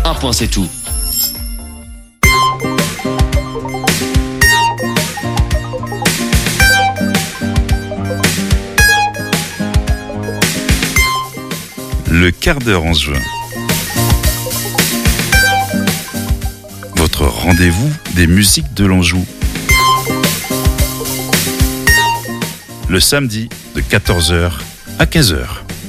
Un point, c'est tout. Le quart d'heure en juin. Votre rendez-vous des musiques de l'Anjou. Le samedi de 14h à 15h.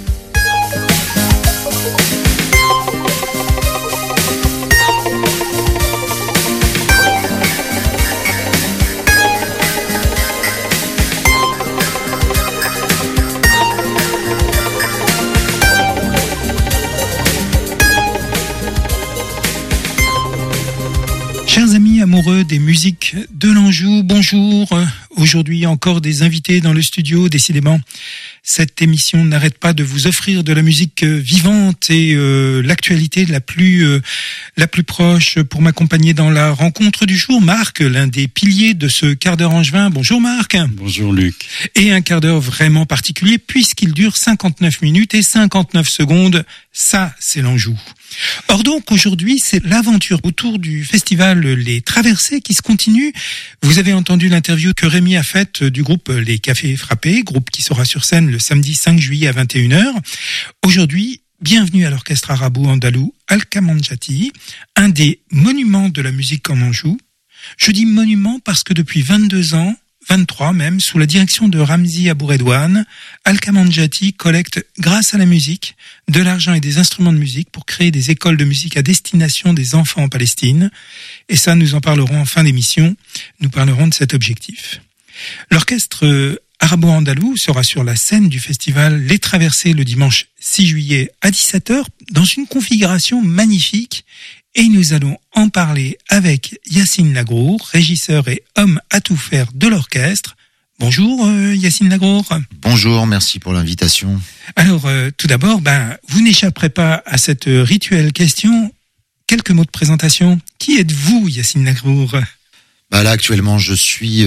Chers amis amoureux des musiques de l'Anjou, bonjour. Aujourd'hui encore des invités dans le studio, décidément. Cette émission n'arrête pas de vous offrir de la musique vivante et l'actualité la plus proche. Pour m'accompagner dans la rencontre du jour, Marc, l'un des piliers de ce quart d'heure angevin. Bonjour Marc. Bonjour Luc. Et un quart d'heure vraiment particulier puisqu'il dure 59 minutes et 59 secondes. Ça, c'est l'Anjou. Or donc, aujourd'hui, c'est l'aventure autour du festival Les Traversées qui se continue. Vous avez entendu l'interview que Rémi a faite du groupe Les Cafés Frappés, groupe qui sera sur scène le samedi 5 juillet à 21h. Aujourd'hui, bienvenue à l'orchestre arabo-andalou Al-Kamanjati, un des monuments de la musique en Anjou. Je dis monument parce que depuis 22 ans, 23 même, sous la direction de Ramzi Abouredouane, Al-Kamanjati collecte, grâce à la musique, de l'argent et des instruments de musique pour créer des écoles de musique à destination des enfants en Palestine. Et ça, nous en parlerons en fin d'émission. Nous parlerons de cet objectif. L'orchestre arabo-andalou sera sur la scène du festival Les Traversées le dimanche 6 juillet à 17h dans une configuration magnifique. Et nous allons en parler avec Yacine Lagrour, régisseur et homme à tout faire de l'orchestre. Bonjour Yacine Lagrour. Bonjour, merci pour l'invitation. Alors tout d'abord, vous n'échapperez pas à cette rituelle question. Quelques mots de présentation. Qui êtes-vous Yacine Lagrour ? Là actuellement je suis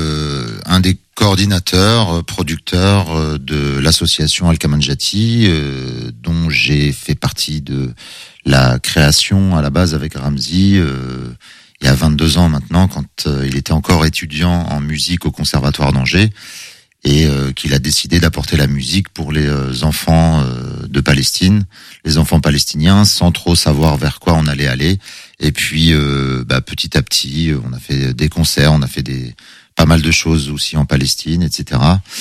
un des coordinateurs, producteurs de l'association Al-Kamanjati, dont j'ai fait partie de la création à la base avec Ramzi il y a 22 ans maintenant, quand il était encore étudiant en musique au Conservatoire d'Angers et qu'il a décidé d'apporter la musique pour les enfants de Palestine, les enfants palestiniens, sans trop savoir vers quoi on allait aller. Et puis petit à petit, on a fait des concerts, on a fait pas mal de choses aussi en Palestine, etc.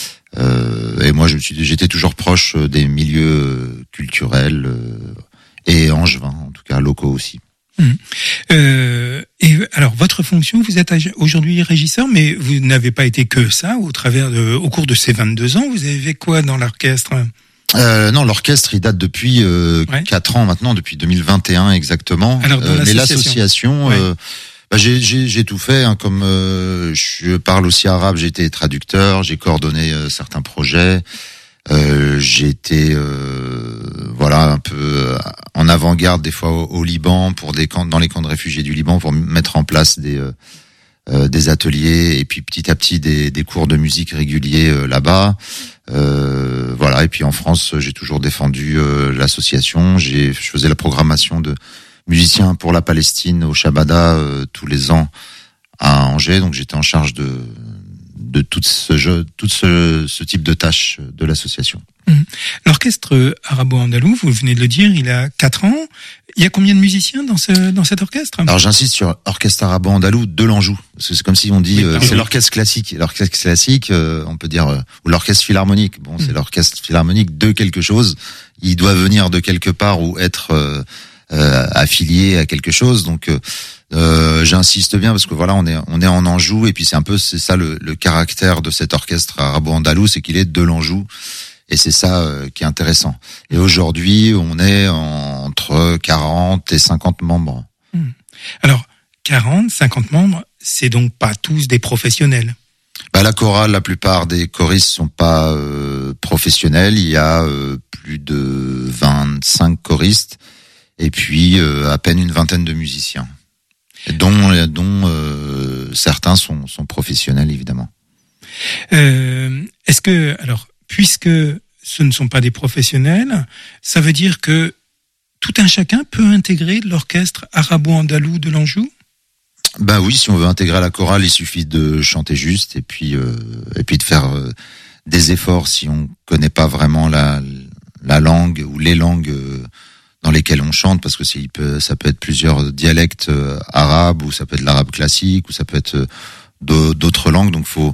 Et moi, j'étais toujours proche des milieux culturels et angevins, en tout cas locaux aussi. Et alors, votre fonction, vous êtes aujourd'hui régisseur, mais vous n'avez pas été que ça au cours de ces 22 ans. Vous avez fait quoi dans l'orchestre ? Non, l'orchestre, il date depuis 4 ans maintenant, depuis 2021 exactement. Alors, mais l'association, j'ai tout fait. Comme je parle aussi arabe, j'ai été traducteur, j'ai coordonné certains projets. J'ai été un peu en avant-garde des fois au Liban dans les camps de réfugiés du Liban pour mettre en place des ateliers et puis petit à petit des cours de musique réguliers là-bas. Et puis en France, j'ai toujours défendu l'association. Je faisais la programmation de musiciens pour la Palestine au Shabada tous les ans à Angers, donc j'étais en charge de tout ce type de tâches de l'association. L'orchestre arabo-andalou, vous venez de le dire, il a 4 ans. Il y a combien de musiciens dans cet orchestre ? Alors j'insiste sur orchestre arabo-andalou de l'Anjou, parce que c'est comme si on dit c'est l'orchestre classique. L'orchestre classique, on peut dire ou l'orchestre philharmonique. Bon, c'est l'orchestre philharmonique de quelque chose. Il doit venir de quelque part ou être affilié à quelque chose. Donc j'insiste bien parce que on est en Anjou et puis c'est ça le caractère de cet orchestre arabo-andalou, c'est qu'il est de l'Anjou. Et c'est ça qui est intéressant. Et aujourd'hui, on est entre 40 et 50 membres. Alors, 40, 50 membres, c'est donc pas tous des professionnels. La chorale, la plupart des choristes sont pas professionnels. Il y a plus de 25 choristes et puis à peine une vingtaine de musiciens, dont certains sont professionnels évidemment. Est-ce que, alors, puisque ce ne sont pas des professionnels, ça veut dire que tout un chacun peut intégrer l'orchestre arabo-andalou de l'Anjou? Ben oui, si on veut intégrer la chorale, il suffit de chanter juste et puis de faire des efforts si on connaît pas vraiment la langue ou les langues dans lesquelles on chante, parce que ça peut être plusieurs dialectes arabes, ou ça peut être l'arabe classique, ou ça peut être d'autres langues. Donc faut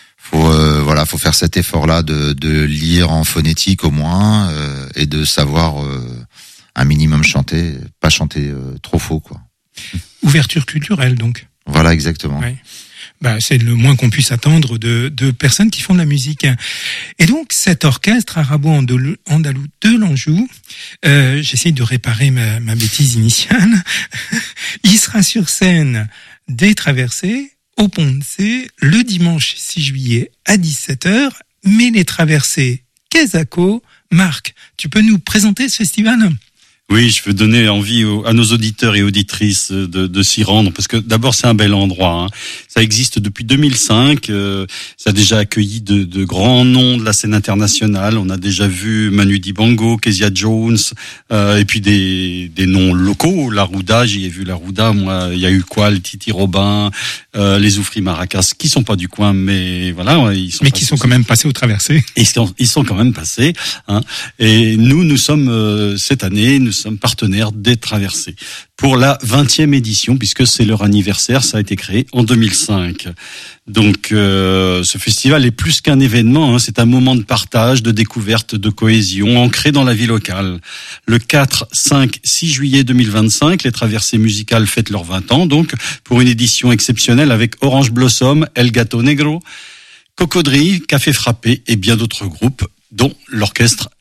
faire cet effort-là de lire en phonétique au moins et de savoir un minimum chanter, pas chanter trop faux, quoi. Ouverture culturelle, donc. Voilà, exactement. Ouais. C'est le moins qu'on puisse attendre de personnes qui font de la musique. Et donc, cet orchestre arabo-andalou de l'Anjou, j'essaye de réparer ma bêtise initiale, il sera sur scène des Traversées au Pont de C le dimanche 6 juillet à 17h, mais les Traversées Quesaco. Marc, tu peux nous présenter ce festival ? Oui, je veux donner envie à nos auditeurs et auditrices de s'y rendre, parce que d'abord c'est un bel endroit. Hein. Ça existe depuis 2005. Ça a déjà accueilli de grands noms de la scène internationale. On a déjà vu Manu Dibango, Kezia Jones, et puis des noms locaux. La Rouda, j'y ai vu la Rouda. Moi, il y a eu Qual, Titi Robin, les Oufris Maracas, qui sont pas du coin, mais voilà, ils sont. Mais qui sont quand même passés au Traversées. Ils sont quand même passés. Hein. Et nous sommes cette année, nous sommes partenaires des Traversées pour la 20e édition, puisque c'est leur anniversaire. Ça a été créé en 2005. Donc ce festival est plus qu'un événement, hein, c'est un moment de partage, de découverte, de cohésion, ancré dans la vie locale. Le 4, 5, 6 juillet 2025, les Traversées musicales fêtent leurs 20 ans, donc pour une édition exceptionnelle avec Orange Blossom, El Gato Negro, Cocodrie, Café Frappé et bien d'autres groupes, dont l'orchestre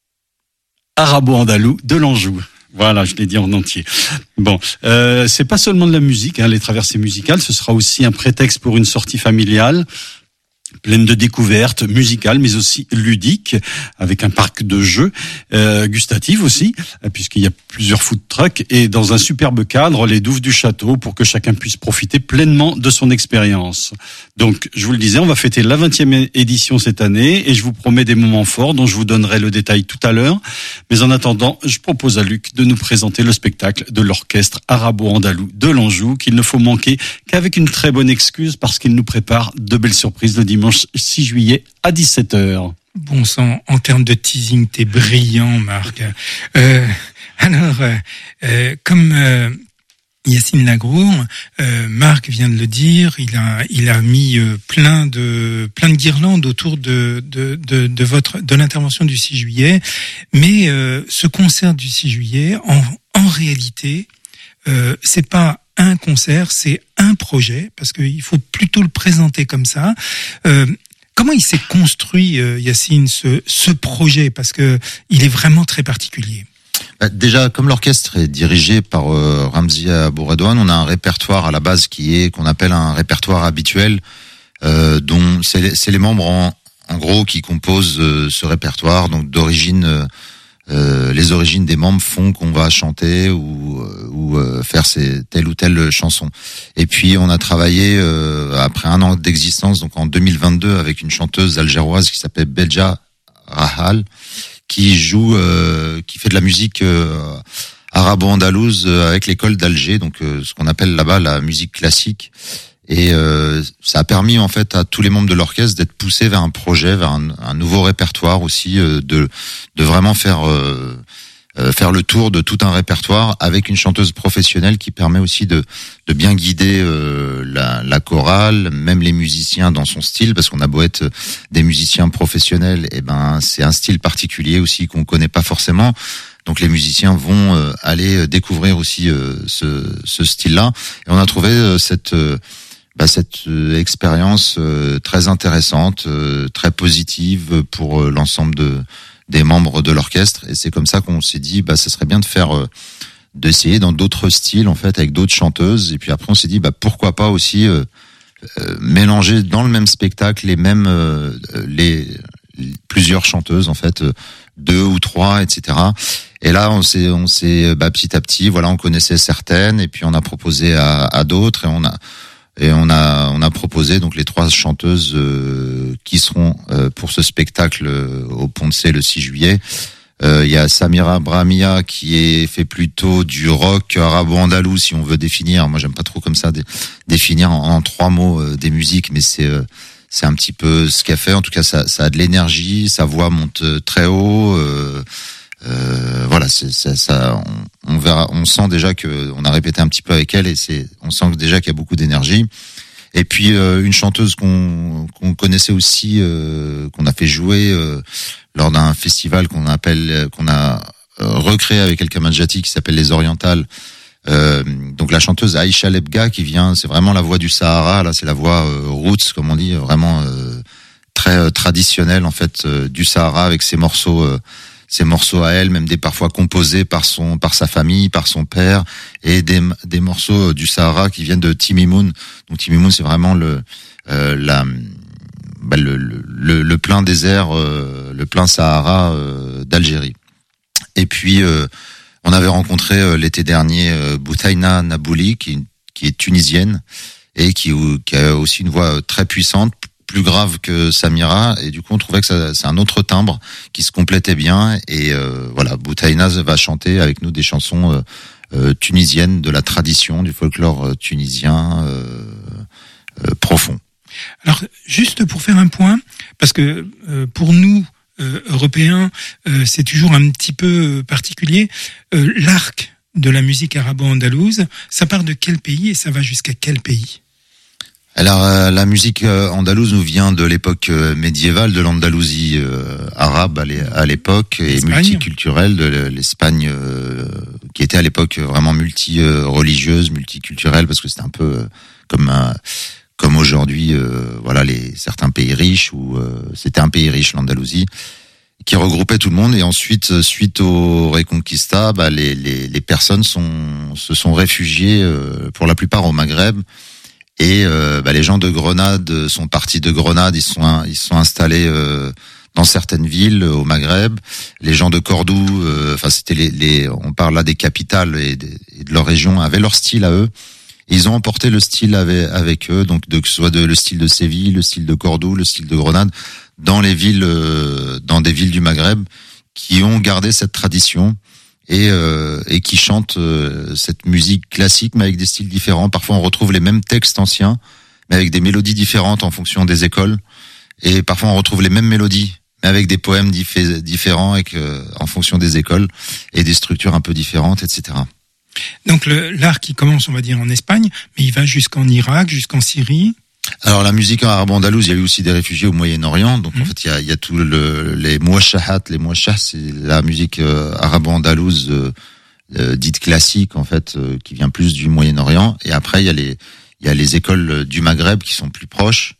arabo-andalou de l'Anjou. Voilà, je l'ai dit en entier. Bon, c'est pas seulement de la musique, hein, les Traversées musicales, ce sera aussi un prétexte pour une sortie familiale, pleine de découvertes musicales, mais aussi ludiques, avec un parc de jeux, gustatifs aussi, puisqu'il y a plusieurs food trucks, et dans un superbe cadre, les douves du château, pour que chacun puisse profiter pleinement de son expérience. Donc, je vous le disais, on va fêter la 20e édition cette année, et je vous promets des moments forts, dont je vous donnerai le détail tout à l'heure. Mais en attendant, je propose à Luc de nous présenter le spectacle de l'orchestre arabo-andalou de l'Anjou, qu'il ne faut manquer qu'avec une très bonne excuse, parce qu'il nous prépare de belles surprises le dimanche 6 juillet à 17h. Bon sang, en termes de teasing, t'es brillant, Marc. Comme Yacine Lagrour, Marc vient de le dire, il a mis plein de guirlandes autour de l'intervention du 6 juillet, mais ce concert du 6 juillet, en réalité, c'est pas un concert, c'est un projet, parce qu'il faut plutôt le présenter comme ça. Comment il s'est construit, Yacine, ce projet, parce que il est vraiment très particulier? Déjà, comme l'orchestre est dirigé par Ramzi Abouredouane, on a un répertoire à la base qu'on appelle un répertoire habituel, dont c'est les membres en gros qui composent ce répertoire, donc d'origine. Les origines des membres font qu'on va chanter ou faire telle ou telle chanson. Et puis on a travaillé après un an d'existence, donc en 2022, avec une chanteuse algéroise qui s'appelle Belja Rahal, qui fait de la musique arabo-andalouse avec l'école d'Alger, donc ce qu'on appelle là-bas la musique classique. Et ça a permis en fait à tous les membres de l'orchestre d'être poussés vers un projet, vers un nouveau répertoire aussi, de vraiment faire le tour de tout un répertoire avec une chanteuse professionnelle qui permet aussi de bien guider la chorale, même les musiciens dans son style, parce qu'on a beau être des musiciens professionnels, et ben c'est un style particulier aussi qu'on connaît pas forcément. Donc les musiciens vont aller découvrir aussi ce style-là. Et on a trouvé cette expérience très intéressante, très positive pour l'ensemble des membres de l'orchestre. Et c'est comme ça qu'on s'est dit, ça serait bien d'essayer dans d'autres styles, en fait, avec d'autres chanteuses. Et puis après, on s'est dit, pourquoi pas aussi mélanger dans le même spectacle plusieurs chanteuses, en fait, 2 ou 3, etc. Et là, on s'est petit à petit, voilà, on connaissait certaines, et puis on a proposé à d'autres, et on a proposé donc les 3 chanteuses qui seront pour ce spectacle au Pont de C le 6 juillet. Il y a Samira Brahmia qui est fait plutôt du rock arabo-andalou, si on veut définir. Moi, j'aime pas trop comme ça définir en 3 mots des musiques, mais c'est un petit peu ce qu'elle fait. En tout cas, ça a de l'énergie, sa voix monte très haut. Voilà, on verra, on sent déjà que on a répété un petit peu avec elle et on sent déjà qu'il y a beaucoup d'énergie. Et puis une chanteuse qu'on connaissait aussi, qu'on a fait jouer lors d'un festival qu'on a recréé avec El Kamanjati qui s'appelle Les Orientales. Donc la chanteuse Aïcha Lebga qui vient, c'est vraiment la voix du Sahara. Là, c'est la voix roots, comme on dit, vraiment très traditionnelle en fait du Sahara avec ses morceaux à elle, même des parfois composés par sa famille, par son père, et des morceaux du Sahara qui viennent de Timimoun. Donc Timimoun, c'est vraiment le plein désert, le plein Sahara d'Algérie. Et puis on avait rencontré l'été dernier Boutaina Nabouli, qui est tunisienne et qui a aussi une voix très puissante, plus grave que Samira, et du coup on trouvait que c'est un autre timbre qui se complétait bien, et voilà, Boutaina va chanter avec nous des chansons tunisiennes, de la tradition du folklore tunisien profond. Alors juste pour faire un point, parce que pour nous Européens, c'est toujours un petit peu particulier, l'arc de la musique arabo-andalouse, ça part de quel pays et ça va jusqu'à quel pays ? Alors la musique andalouse nous vient de l'époque médiévale, de l'Andalousie arabe à l'époque, et multiculturelle, de l'Espagne qui était à l'époque vraiment multi-religieuse, multiculturelle, parce que c'était un peu comme aujourd'hui, voilà, certains pays riches, où c'était un pays riche, l'Andalousie, qui regroupait tout le monde. Et ensuite, suite au Reconquista, les personnes se sont réfugiées pour la plupart au Maghreb. Et les gens de Grenade sont partis de Grenade, ils se sont installés dans certaines villes au Maghreb. Les gens de Cordoue, c'était on parle là des capitales et de leur région, avaient leur style à eux. Et ils ont emporté le style avec eux, donc que ce soit le style de Séville, le style de Cordoue, le style de Grenade, dans des villes du Maghreb, qui ont gardé cette tradition. Et qui chantent cette musique classique, mais avec des styles différents. Parfois, on retrouve les mêmes textes anciens, mais avec des mélodies différentes en fonction des écoles. Et parfois, on retrouve les mêmes mélodies, mais avec des poèmes différents en fonction des écoles et des structures un peu différentes, etc. Donc l'art qui commence, on va dire, en Espagne, mais il va jusqu'en Irak, jusqu'en Syrie. Alors la musique arabo-andalouse, il y a eu aussi des réfugiés au Moyen-Orient. Donc en fait, il y a tout les mouachahat. Les mouachahs, c'est la musique arabo-andalouse dite classique, en fait, qui vient plus du Moyen-Orient. Et après, il y a les écoles du Maghreb qui sont plus proches,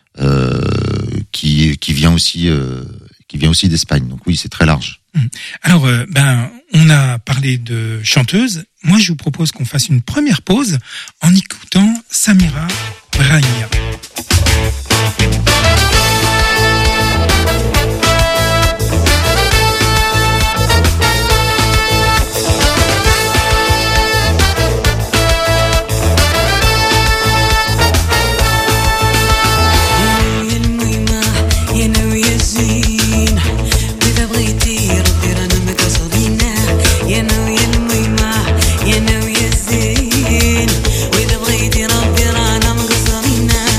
qui vient aussi d'Espagne. Donc oui, c'est très large. Alors, on a parlé de chanteuses. Moi, je vous propose qu'on fasse une première pause en écoutant Samira Brahmia. يا ناوي الزين وإذا بغيتي ربي رانا مقصرين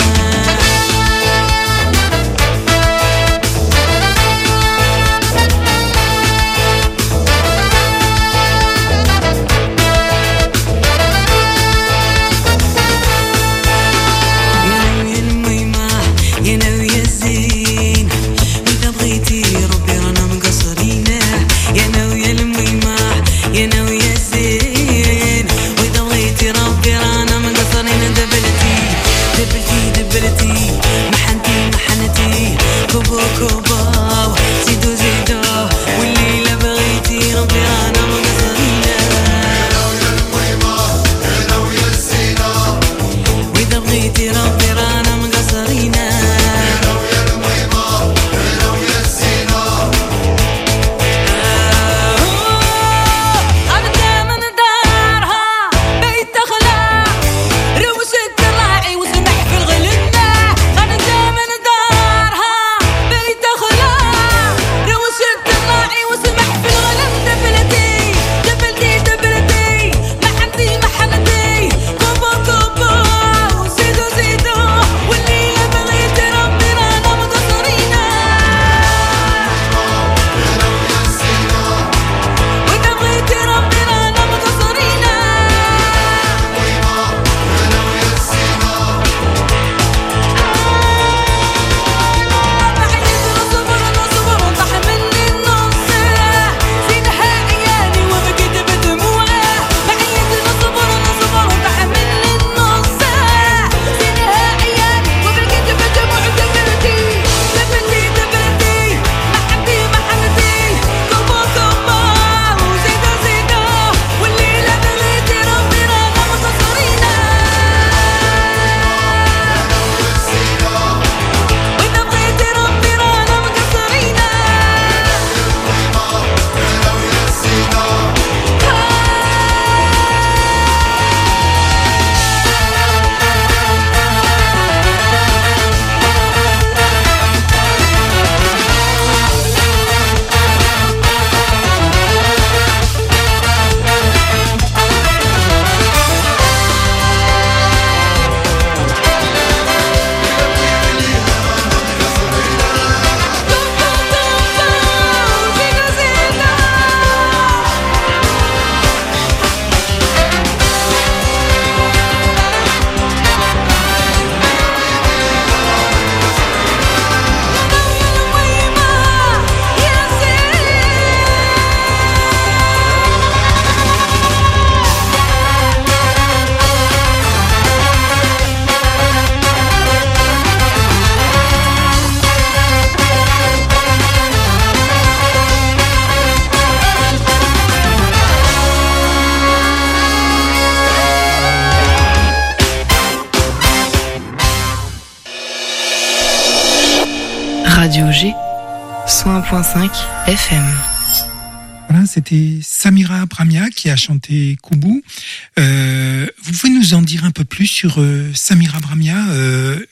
Radio G, 101.5 FM. Voilà, c'était Samira Bramia qui a chanté Koubou. Vous pouvez nous en dire un peu plus sur Samira Bramia, Yacine ?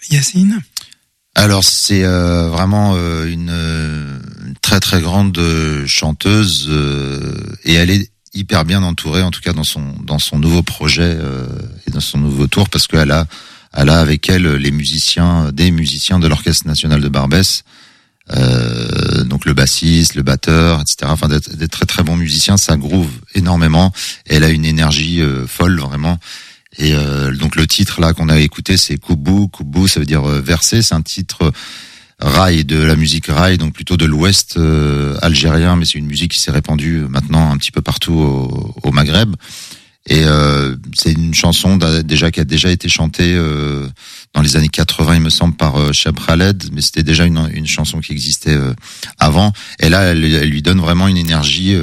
Alors c'est vraiment une très très grande chanteuse et elle est hyper bien entourée, en tout cas dans son nouveau projet et dans son nouveau tour, parce qu'elle a avec elle des musiciens de l'Orchestre National de Barbès, donc le bassiste, le batteur, etc. Enfin des très très bons musiciens, ça groove énormément et elle a une énergie folle vraiment. Et donc le titre là qu'on a écouté, c'est Koubou. Koubou, ça veut dire verser. C'est un titre raï, de la musique raï, donc plutôt de l'ouest algérien, mais c'est une musique qui s'est répandue maintenant un petit peu partout au Maghreb. Et c'est une chanson qui a déjà été chantée dans les années 80, il me semble, par Cheb Khaled, mais c'était déjà une chanson qui existait avant. Et là, elle lui donne vraiment une énergie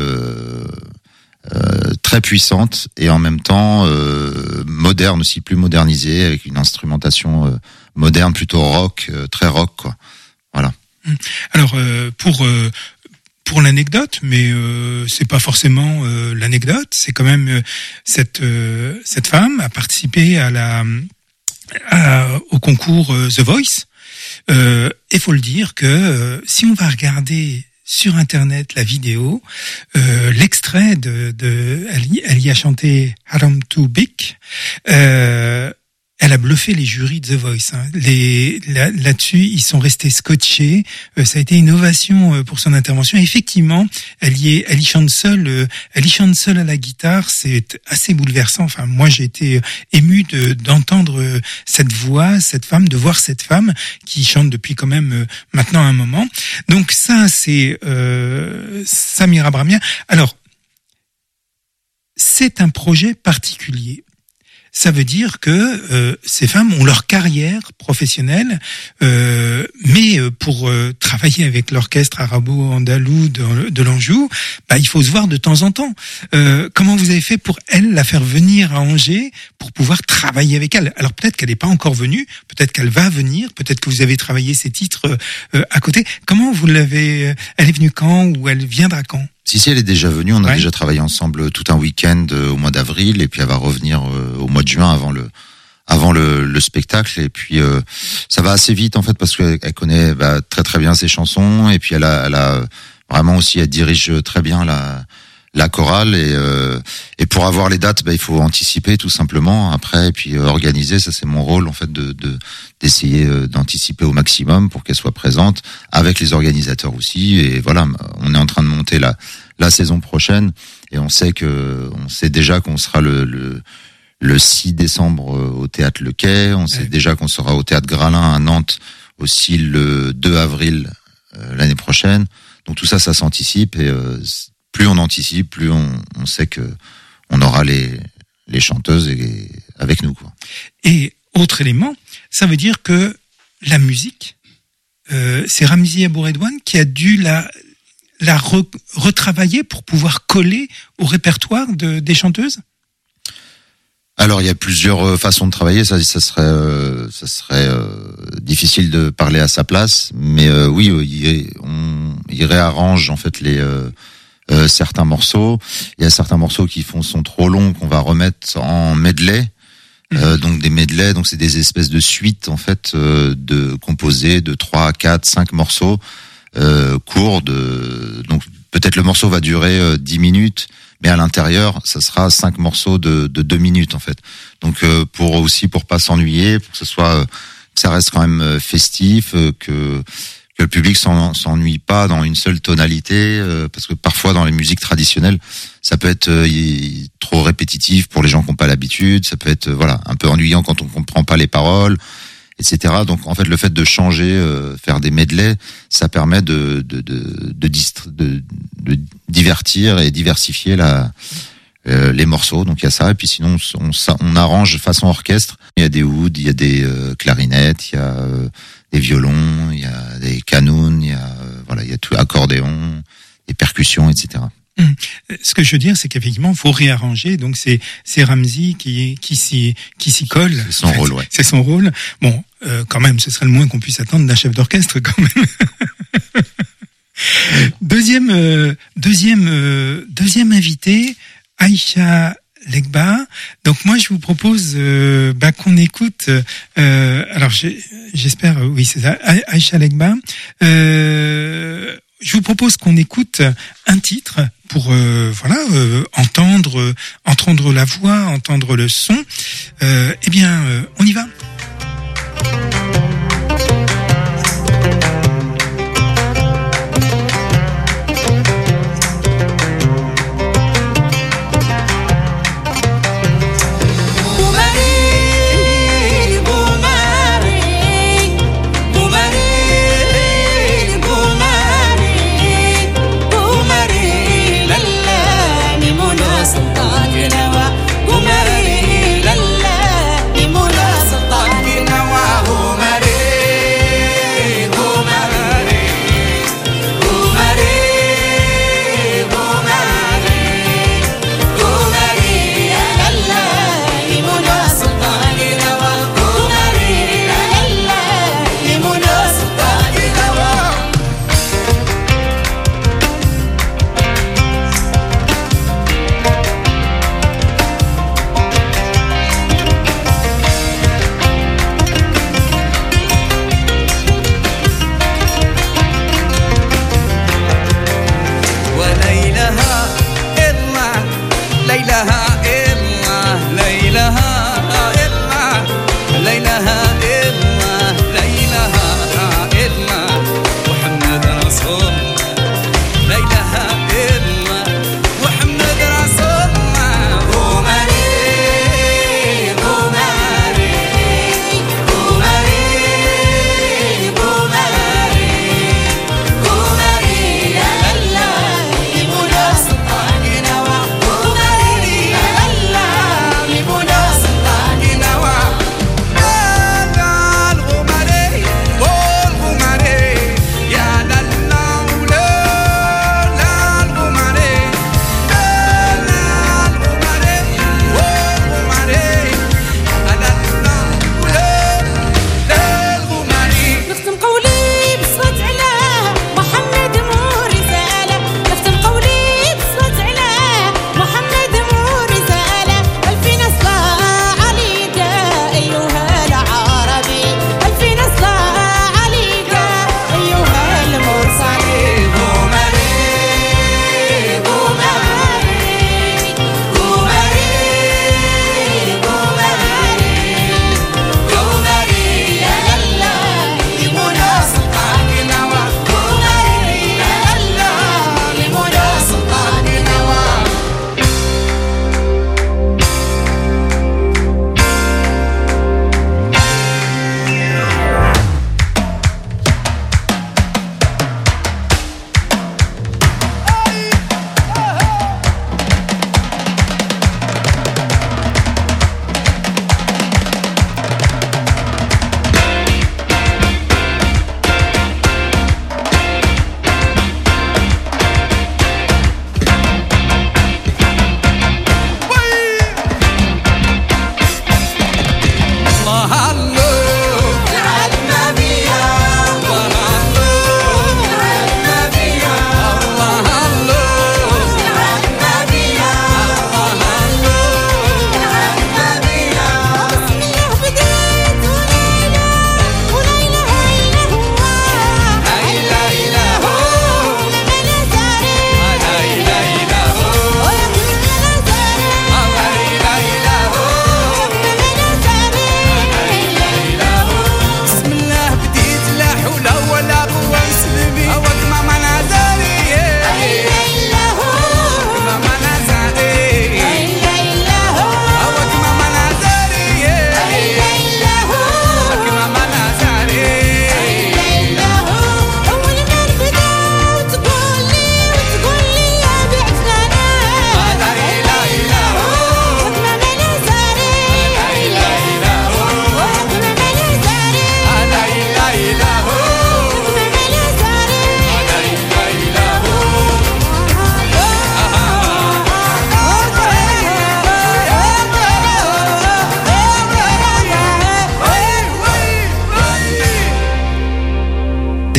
très puissante et en même temps moderne aussi, plus modernisée, avec une instrumentation moderne, plutôt rock, très rock, quoi. Voilà. Alors pour l'anecdote, mais c'est pas forcément l'anecdote, c'est quand même cette femme a participé au concours The Voice. Et faut le dire que si on va regarder sur internet la vidéo, l'extrait de elle y a chanté Haram to Bik. Elle a bluffé les jurys de The Voice. Hein. Là-dessus, ils sont restés scotchés. Ça a été une ovation pour son intervention. Et effectivement, elle y chante seule. Elle y chante seule à la guitare. C'est assez bouleversant. Enfin, moi, j'ai été ému d'entendre cette voix, cette femme, de voir cette femme qui chante depuis quand même maintenant un moment. Donc ça, c'est Samira Bramia. Alors, c'est un projet particulier. Ça veut dire que ces femmes ont leur carrière professionnelle, mais pour travailler avec l'orchestre arabo-andalou de l'Anjou, il faut se voir de temps en temps. Comment vous avez fait pour elle la faire venir à Angers pour pouvoir travailler avec elle ? Alors peut-être qu'elle n'est pas encore venue, peut-être qu'elle va venir, peut-être que vous avez travaillé ces titres à côté. Comment vous l'avez ? Elle est venue quand ou elle viendra quand ? Si, elle est déjà venue. On a déjà travaillé ensemble tout un week-end au mois d'avril, et puis elle va revenir au mois de juin avant le spectacle. Et puis ça va assez vite en fait, parce qu'elle connaît très très bien ses chansons, et puis elle a vraiment aussi, elle dirige très bien la chorale, et pour avoir les dates, il faut anticiper tout simplement après, et puis organiser. Ça, c'est mon rôle en fait, d'essayer d'anticiper au maximum pour qu'elle soit présente avec les organisateurs aussi. Et voilà, on est en train de monter la saison prochaine, et on sait déjà qu'on sera le 6 décembre au théâtre Le Quai. On sait déjà qu'on sera au théâtre Gralin à Nantes aussi le 2 avril l'année prochaine. Donc tout ça s'anticipe, et plus on anticipe, plus on sait que on aura les chanteuses avec nous, quoi. Et autre élément, ça veut dire que la musique, c'est Ramzi Abouredouane qui a dû la retravailler pour pouvoir coller au répertoire des chanteuses. Alors il y a plusieurs façons de travailler. Ça serait difficile de parler à sa place, mais oui, il réarrange en fait certains morceaux. Il y a certains morceaux qui sont trop longs, qu'on va remettre en medley. Donc des medley, donc c'est des espèces de suites en fait composées de 3, 4, 5 morceaux courts. Donc peut-être le morceau va durer 10 minutes, mais à l'intérieur, ça sera 5 morceaux de 2 minutes en fait. Donc pour pas s'ennuyer, pour que ça reste quand même festif, que le public s'ennuie pas dans une seule tonalité, parce que parfois dans les musiques traditionnelles, ça peut être trop répétitif pour les gens qui n'ont pas l'habitude, ça peut être un peu ennuyant quand on comprend pas les paroles, etc. Donc en fait, le fait de changer, faire des medley, ça permet de divertir et diversifier les morceaux. Donc il y a ça, et puis sinon on arrange façon orchestre. Il y a des ouds, il y a des clarinettes, il y a des violons, il y a des canons, il y a tout, accordéon, des percussions, etc. Ce que je veux dire, c'est qu'effectivement, faut réarranger. Donc c'est Ramzy qui s'y colle. C'est son rôle, ouais. C'est son rôle. Bon, quand même, ce serait le moins qu'on puisse attendre d'un chef d'orchestre, quand même. Deuxième invité, Aïcha Legba. Donc moi je vous propose qu'on écoute. Alors j'espère, oui c'est ça, Aïcha Legba. Je vous propose qu'on écoute un titre pour entendre la voix, entendre le son. On y va. sultan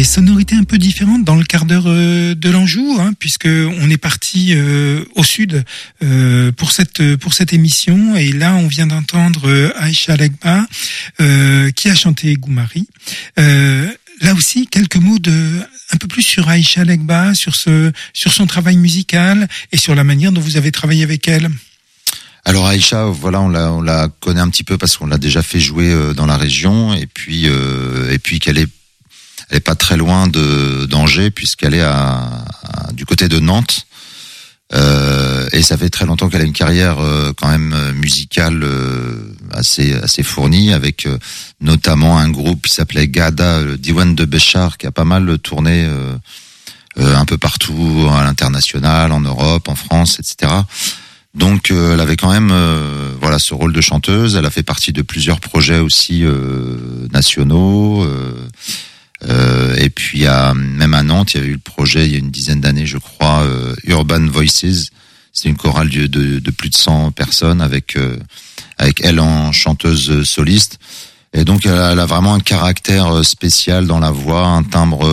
des sonorités un peu différentes dans le quart d'heure de l'Anjou, hein, puisque on est parti au sud pour cette émission, et là on vient d'entendre Aïcha Legba qui a chanté Goumari. Là aussi, quelques mots un peu plus sur Aïcha Legba, sur son travail musical et sur la manière dont vous avez travaillé avec elle. Alors Aïcha, voilà, on la connaît un petit peu parce qu'on l'a déjà fait jouer dans la région, et puis qu'elle est pas très loin d'Angers, puisqu'elle est du côté de Nantes. Et ça fait très longtemps qu'elle a une carrière quand même musicale assez fournie, avec notamment un groupe qui s'appelait Gada, le Diwan de Béchar, qui a pas mal tourné un peu partout à l'international, en Europe, en France, etc. Donc elle avait quand même voilà, ce rôle de chanteuse. Elle a fait partie de plusieurs projets aussi nationaux. Et puis même à Nantes, il y avait eu le projet il y a une dizaine d'années, je crois, Urban Voices. C'est une chorale de plus de 100 personnes avec elle en chanteuse soliste. Et donc elle a vraiment un caractère spécial dans la voix, un timbre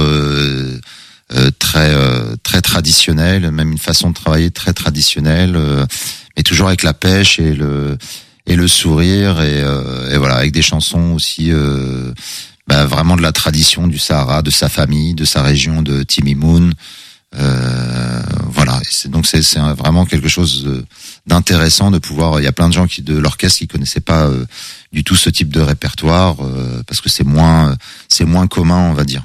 très traditionnel, même une façon de travailler très traditionnelle, mais toujours avec la pêche et le sourire, et voilà, avec des chansons aussi vraiment de la tradition du Sahara, de sa famille, de sa région de Timimoun. Voilà, donc c'est vraiment quelque chose d'intéressant de pouvoir. Il y a plein de gens de l'orchestre qui connaissaient pas du tout ce type de répertoire, parce que c'est moins commun, on va dire.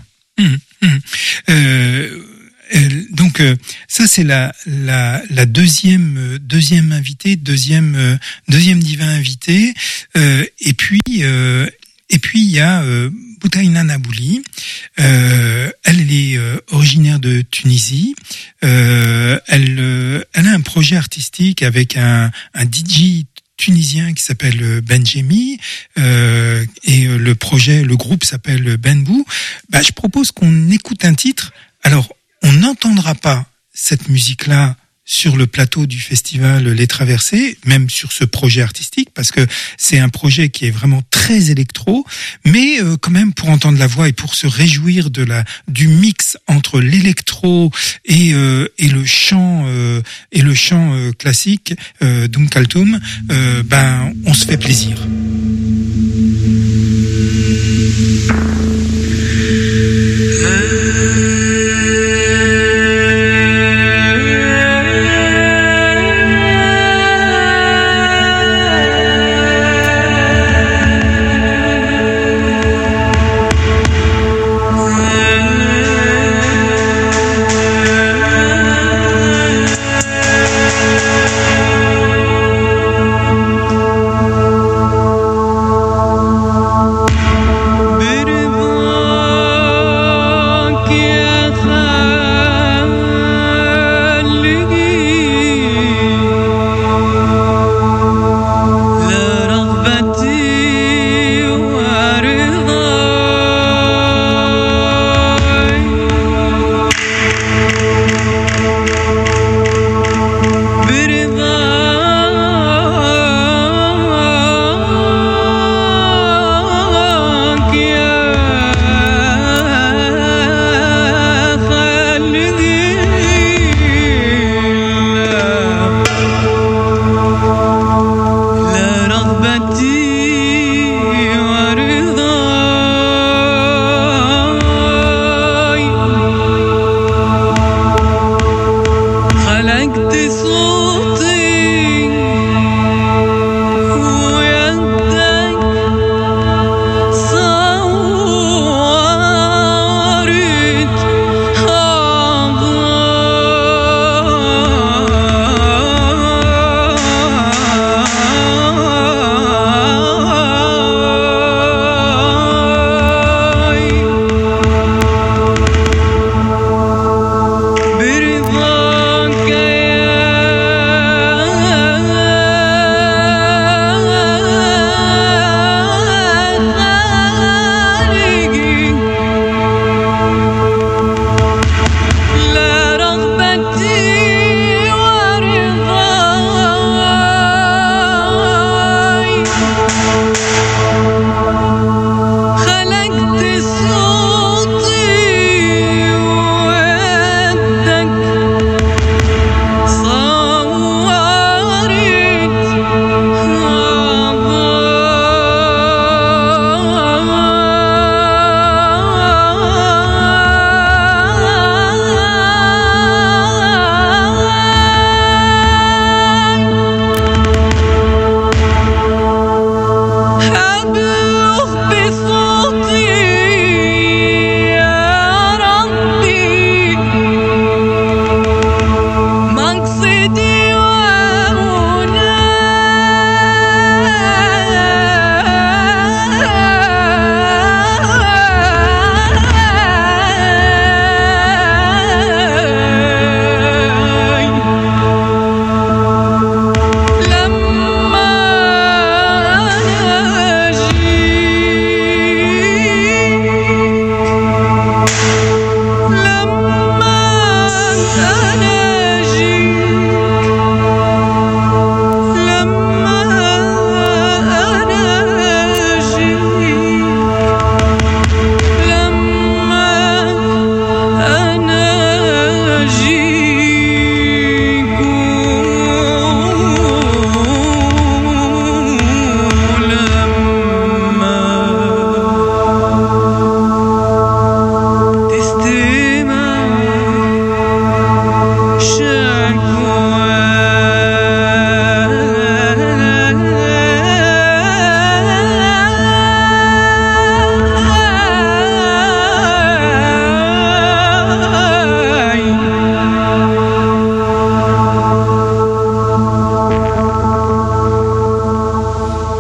Donc ça c'est la deuxième invitée, deuxième diva invitée, et puis il y a Boutaïna Nabouli. Elle est originaire de Tunisie. Elle a un projet artistique avec un DJ tunisien qui s'appelle Benjemi, et le groupe s'appelle Benbou. Je propose qu'on écoute un titre. Alors, on n'entendra pas cette musique-là sur le plateau du festival Les Traversées, même sur ce projet artistique, parce que c'est un projet qui est vraiment très électro, mais quand même, pour entendre la voix et pour se réjouir du mix entre l'électro et le chant classique d'Kaltoum, on se fait plaisir.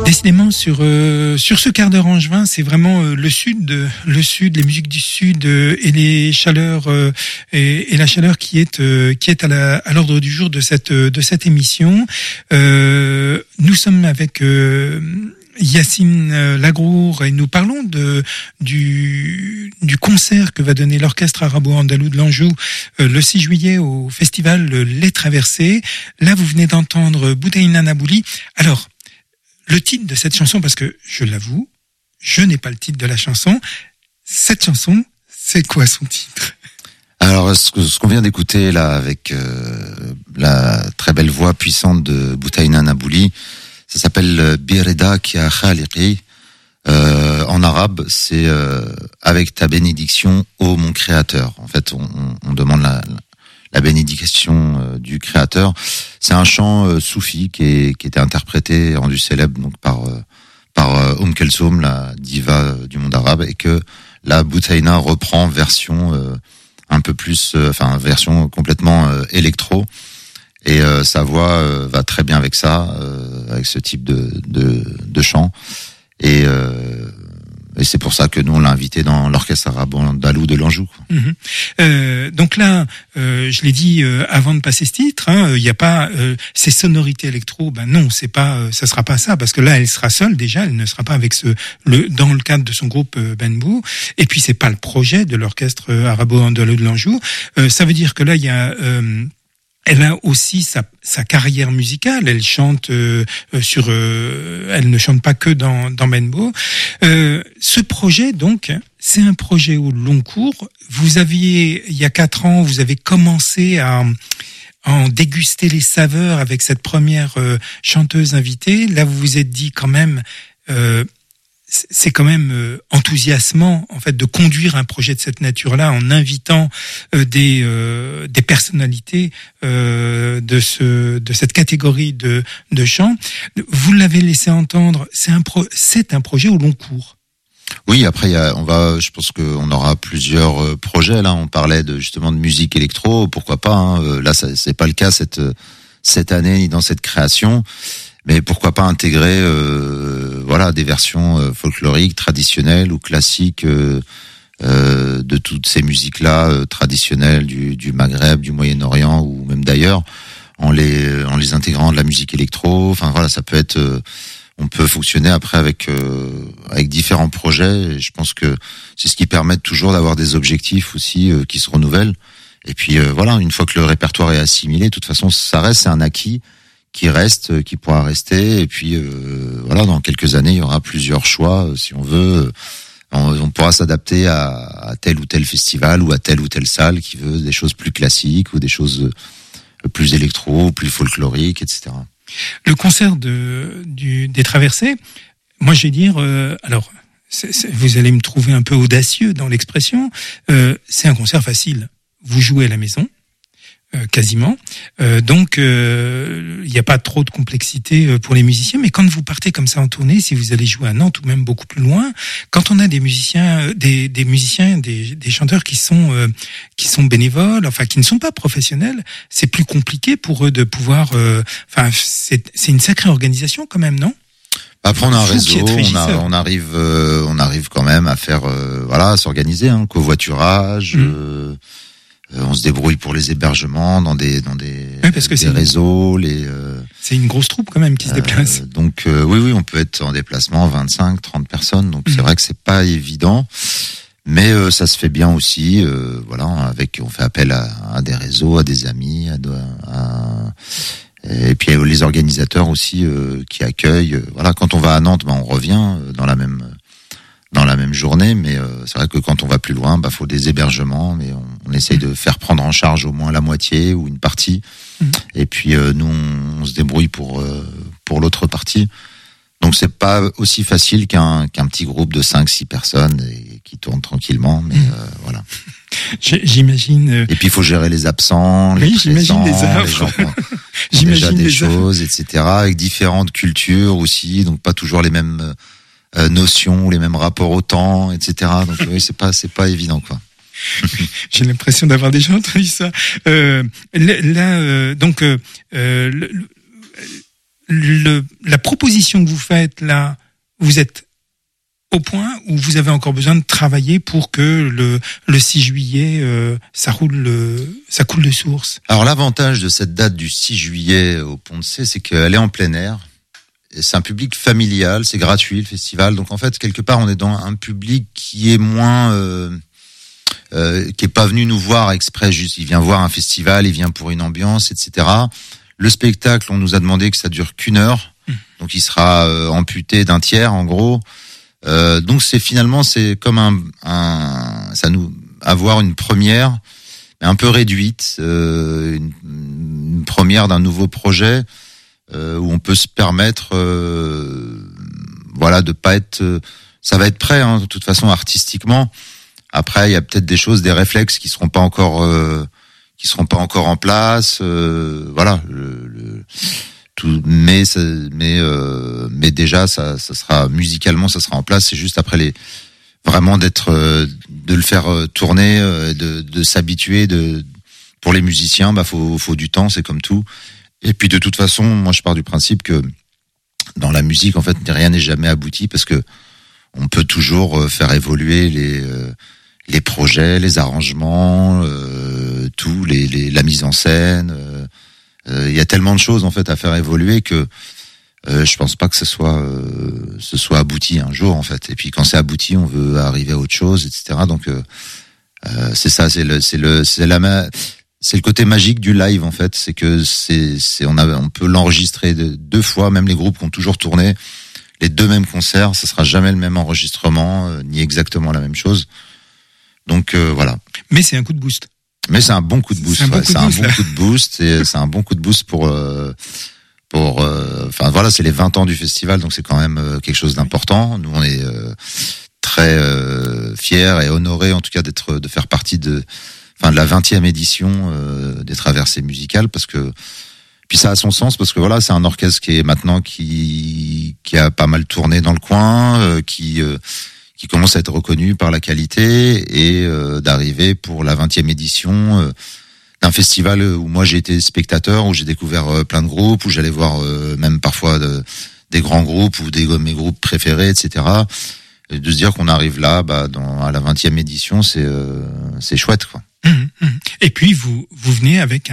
Décidément, sur ce quart d'heure angevin, c'est vraiment le sud, les musiques du sud et les chaleurs et la chaleur qui est à l'ordre du jour de cette émission. Nous sommes avec Yacine Lagrour et nous parlons du concert que va donner l'orchestre arabo-andalou de l'Anjou le 6 juillet au festival Les Traversées. Là, vous venez d'entendre Boutaïna Nabouli. Alors, le titre de cette chanson, parce que je l'avoue, je n'ai pas le titre de la chanson. Cette chanson, c'est quoi son titre ? Alors, ce qu'on vient d'écouter là, avec la très belle voix puissante de Boutaïna Nabouli, ça s'appelle Bireda Kia Khaliqi. En arabe, c'est avec ta bénédiction, ô mon créateur. En fait, on demande la bénédiction du créateur. C'est un chant soufi qui était interprété et rendu célèbre donc par Kelsoum, la diva du monde arabe, et que la Boutaïna reprend version un peu plus, version complètement électro. Et sa voix va très bien avec ça, avec ce type de chant. Et c'est pour ça que nous on l'a invité dans l'orchestre arabo-andalou de l'Anjou. Donc là, je l'ai dit avant de passer ce titre, il n'y a pas ces sonorités électro. Ben non, c'est pas, ça sera pas ça, parce que là, elle sera seule déjà. Elle ne sera pas avec dans le cadre de son groupe Benbou. Et puis c'est pas le projet de l'orchestre arabo-andalou de l'Anjou. Ça veut dire que là, il y a elle a aussi sa carrière musicale. Elle chante elle ne chante pas que dans Benbow. Ce projet, donc, c'est un projet au long cours. Vous aviez, il y a 4 ans, vous avez commencé à en déguster les saveurs avec cette première chanteuse invitée. Là, vous vous êtes dit quand même, c'est quand même enthousiasmant en fait de conduire un projet de cette nature-là en invitant des personnalités de cette catégorie de chant. Vous l'avez laissé entendre, c'est un projet au long cours. Oui, après je pense qu'on aura plusieurs projets là. On parlait justement de musique électro, pourquoi pas. Hein. Là, c'est pas le cas cette année ni dans cette création. Mais pourquoi pas intégrer des versions folkloriques, traditionnelles ou classiques de toutes ces musiques-là traditionnelles du Maghreb, du Moyen-Orient ou même d'ailleurs, en les intégrant de la musique électro. Enfin voilà, ça peut être, on peut fonctionner après avec différents projets. Et je pense que c'est ce qui permet toujours d'avoir des objectifs aussi qui se renouvellent. Et puis une fois que le répertoire est assimilé, de toute façon, c'est un acquis qui reste, qui pourra rester, et puis dans quelques années il y aura plusieurs choix si on veut. On pourra s'adapter à tel ou tel festival ou à telle ou telle salle qui veut des choses plus classiques ou des choses plus électro, plus folkloriques, etc. Le concert des Traversées, moi je vais dire, alors vous allez me trouver un peu audacieux dans l'expression, c'est un concert facile. Vous jouez à la maison. Quasiment. Donc, il n'y a pas trop de complexité pour les musiciens. Mais quand vous partez comme ça en tournée, si vous allez jouer à Nantes ou même beaucoup plus loin, quand on a des musiciens, des chanteurs qui sont bénévoles, enfin qui ne sont pas professionnels, c'est plus compliqué pour eux de pouvoir. C'est une sacrée organisation quand même, non? Après, on a un réseau, on arrive quand même à faire, à s'organiser, covoiturage. On se débrouille pour les hébergements dans des réseaux. C'est une grosse troupe quand même qui se déplace. Donc oui, on peut être en déplacement 25, 30 personnes. Donc c'est vrai que c'est pas évident, mais ça se fait bien aussi. On fait appel à des réseaux, à des amis, et puis les organisateurs aussi qui accueillent. Quand on va à Nantes, on revient dans la même journée, mais c'est vrai que quand on va plus loin, faut des hébergements, mais on essaye de faire prendre en charge au moins la moitié ou une partie. Et puis nous, on se débrouille pour l'autre partie. Donc c'est pas aussi facile qu'un petit groupe de 5-6 personnes et qui tourne tranquillement, mais voilà. J'imagine. Et puis il faut gérer les absents, les j'imagine présents, les les gens qui ont déjà des choses, etc. Avec différentes cultures aussi, donc pas toujours les mêmes notions, les mêmes rapports au temps, etc. Donc oui, c'est pas évident, quoi. J'ai l'impression d'avoir déjà entendu ça. la proposition que vous faites là, vous êtes au point où vous avez encore besoin de travailler pour que le 6 juillet, ça coule de source? Alors l'avantage de cette date du 6 juillet au Pont de C, c'est qu'elle est en plein air. Et c'est un public familial, c'est gratuit le festival. Donc en fait, quelque part, on est dans un public qui est moins... qui est pas venu nous voir exprès, juste il vient voir un festival, il vient pour une ambiance, etc. Le spectacle, on nous a demandé que ça dure qu'1 heure, donc il sera amputé d'un tiers en gros. Donc c'est comme ça nous avoir une première, mais un peu réduite, une première d'un nouveau projet où on peut se permettre, de pas être, ça va être prêt de toute façon artistiquement. Après, il y a peut-être des choses, des réflexes qui seront pas encore en place. Mais déjà, ça sera musicalement, ça sera en place. C'est juste après vraiment de le faire tourner, de s'habituer. Pour les musiciens, faut du temps, c'est comme tout. Et puis de toute façon, moi, je pars du principe que dans la musique, en fait, rien n'est jamais abouti parce que on peut toujours faire évoluer les projets, les arrangements, la mise en scène. Il y a tellement de choses en fait à faire évoluer que je pense pas que ce soit abouti un jour en fait. Et puis quand c'est abouti, on veut arriver à autre chose, etc. Donc c'est ça, c'est le côté magique du live en fait. C'est que on peut l'enregistrer 2 fois, même les groupes qui ont toujours tourné les 2 mêmes concerts, ça sera jamais le même enregistrement, ni exactement la même chose. Donc voilà. Mais c'est un coup de boost. Mais c'est un bon coup de boost. C'est un bon coup de boost et c'est un bon coup de boost pour c'est les 20 ans du festival, donc c'est quand même quelque chose d'important. Nous on est très fiers et honorés en tout cas de faire partie de la 20e édition des Traversées musicales parce que puis ça a son sens parce que voilà, c'est un orchestre qui est maintenant qui a pas mal tourné dans le coin, qui commence à être reconnu par la qualité et d'arriver pour la 20e édition d'un festival où moi j'ai été spectateur, où j'ai découvert plein de groupes, où j'allais voir même parfois des grands groupes ou mes groupes préférés, etc. Et de se dire qu'on arrive là, à la 20e édition, c'est chouette, quoi. Et puis vous venez avec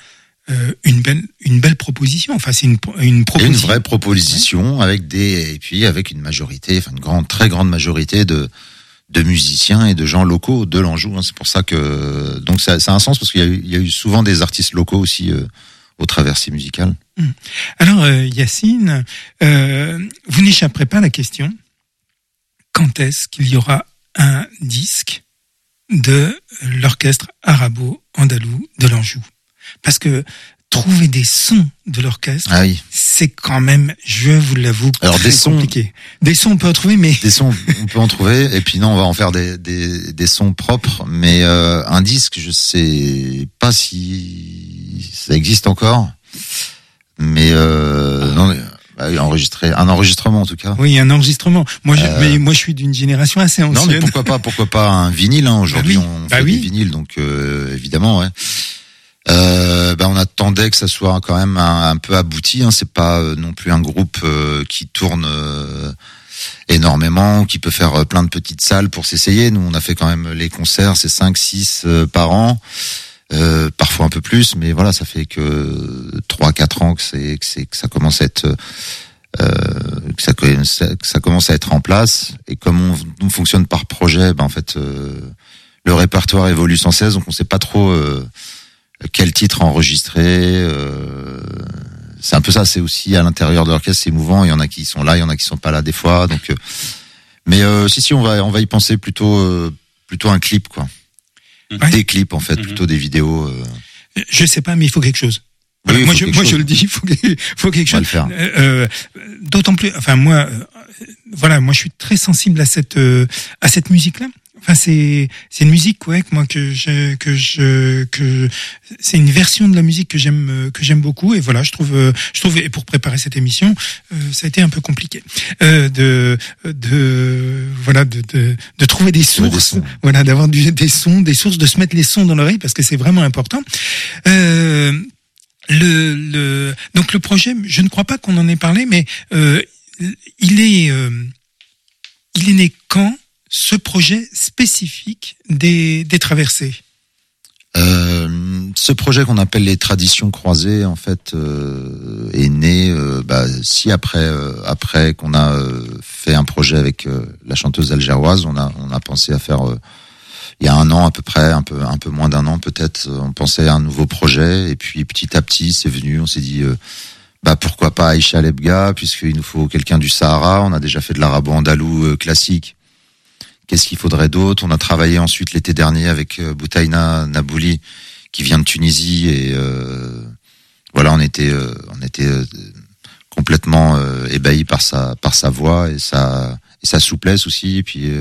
une belle proposition. Enfin, c'est une proposition. Et une vraie proposition avec une majorité, une très grande majorité de musiciens et de gens locaux de l'Anjou. C'est pour ça que donc ça a un sens parce qu'il y a eu souvent des artistes locaux aussi aux Traversées musicales. Alors Yacine, vous n'échapperez pas à la question. Quand est-ce qu'il y aura un disque de l'orchestre arabo-andalou de l'Anjou? Parce que trouver des sons de l'orchestre, c'est quand même, je vous l'avoue, très compliqué. Des sons on peut en trouver, mais des sons on peut en trouver. Et puis non, on va en faire des sons propres. Mais un disque, je sais pas si ça existe encore. Mais un enregistrement en tout cas. Oui, un enregistrement. Moi, je suis d'une génération assez ancienne. Non, mais pourquoi pas un vinyle. Aujourd'hui, on fait des vinyles, donc évidemment, ouais. On attendait que ça soit quand même un peu abouti. C'est pas non plus un groupe qui tourne énormément, qui peut faire plein de petites salles pour s'essayer. Nous, on a fait quand même les concerts, c'est 5-6 par an, parfois un peu plus, mais voilà, ça fait que 3-4 ans que ça commence à être que ça commence à être en place. Et comme on fonctionne par projet, en fait, le répertoire évolue sans cesse, donc on sait pas trop quel titre enregistrer. C'est un peu ça, c'est aussi à l'intérieur de l'orchestre, c'est mouvant, il y en a qui sont là, il y en a qui sont pas là des fois, donc mais si on va y penser plutôt un clip, quoi. Des clips en fait, plutôt des vidéos. Je sais pas, mais il faut quelque chose. Voilà, oui, moi je le dis, il faut quelque chose. On va le faire. D'autant plus, moi je suis très sensible à cette musique-là. Enfin, c'est une musique, que c'est une version de la musique que j'aime beaucoup. Et voilà, je trouve, et pour préparer cette émission, ça a été un peu compliqué, de trouver des sources, d'avoir des sons, des sources, de se mettre les sons dans l'oreille parce que c'est vraiment important. Donc le projet, je ne crois pas qu'on en ait parlé, mais il est né quand, ce projet spécifique des traversées? Ce projet qu'on appelle les traditions croisées, en fait, est né après qu'on a fait un projet avec la chanteuse algéroise. On a pensé à faire il y a un an à peu près, un peu moins d'un an peut-être. On pensait à un nouveau projet, et puis petit à petit c'est venu. On s'est dit pourquoi pas Aïcha Lebga, puisqu'il nous faut quelqu'un du Sahara. On a déjà fait de l'arabo-andalou classique. Qu'est-ce qu'il faudrait d'autre? On a travaillé ensuite l'été dernier avec Boutaïna Nabouli, qui vient de Tunisie, et on était complètement ébahis par sa voix et sa souplesse aussi, et puis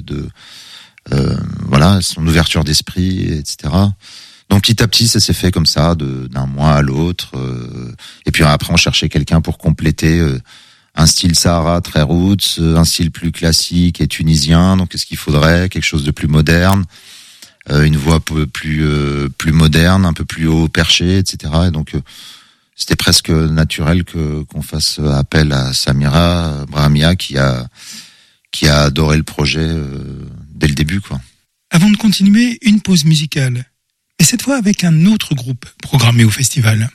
son ouverture d'esprit, etc. Donc petit à petit, ça s'est fait comme ça, d'un mois à l'autre, et puis après on cherchait quelqu'un pour compléter un style Sahara très roots, un style plus classique et tunisien. Donc qu'est-ce qu'il faudrait? Quelque chose de plus moderne, une voix plus moderne, un peu plus haut perché, etc. Et donc c'était presque naturel qu'on fasse appel à Samira Brahamia, qui a adoré le projet dès le début, quoi. Avant de continuer, une pause musicale, et cette fois avec un autre groupe programmé au festival.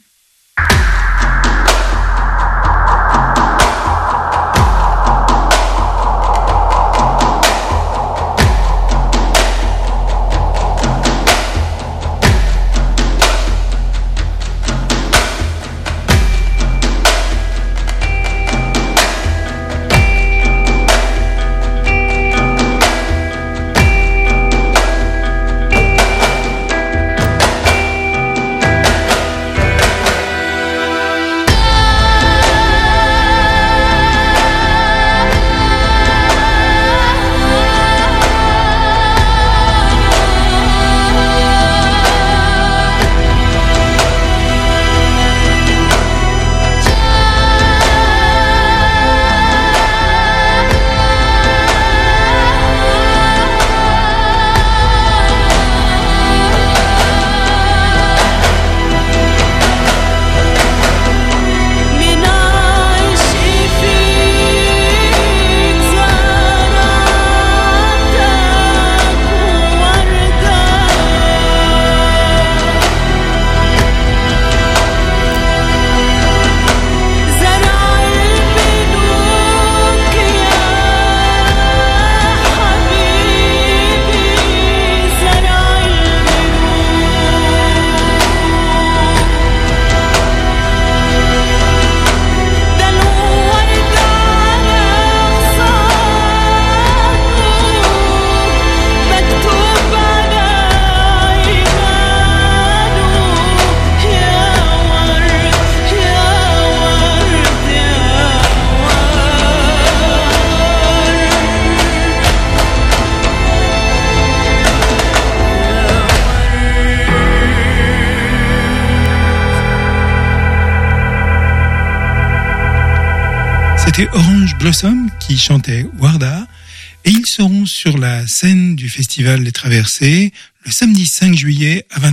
C'était Orange Blossom qui chantait Warda, et ils seront sur la scène du Festival des Traversées le samedi 5 juillet à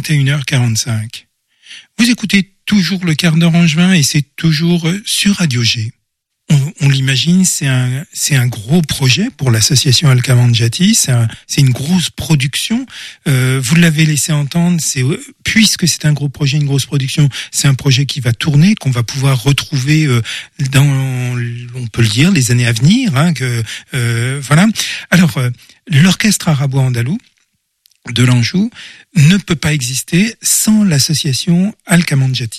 21h45. Vous écoutez toujours le quart d'heure angevin, et c'est toujours sur Radio G. On l'imagine, c'est un gros projet pour l'association Al-Kamanjati, c'est une grosse production. Vous l'avez laissé entendre, puisque c'est un gros projet, une grosse production, c'est un projet qui va tourner, qu'on va pouvoir retrouver dans, on peut le dire, les années à venir. Voilà. Alors, l'orchestre arabo-andalou de l'Anjou ne peut pas exister sans l'association Al-Kamanjati.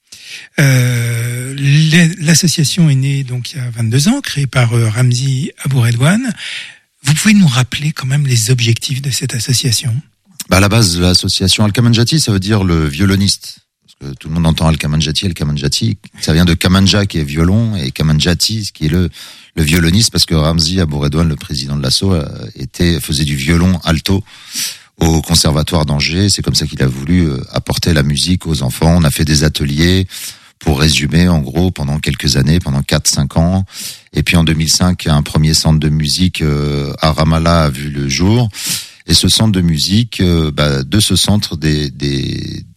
L'association est née donc il y a 22 ans, créée par Ramzi Abouredouane. Vous pouvez nous rappeler quand même les objectifs de cette association? À la base de l'association Al-Kamanjati, ça veut dire le violoniste. Parce que tout le monde entend Al-Kamanjati. Ça vient de Kamanja qui est violon, et Kamanjati qui est le violoniste, parce que Ramzi Abouredouane, le président de l'asso, faisait du violon alto au conservatoire d'Angers. C'est comme ça qu'il a voulu apporter la musique aux enfants. On a fait des ateliers, pour résumer, en gros, pendant quelques années, pendant 4-5 ans. Et puis en 2005, un premier centre de musique à Ramallah a vu le jour. Et ce centre de musique, de ce centre, des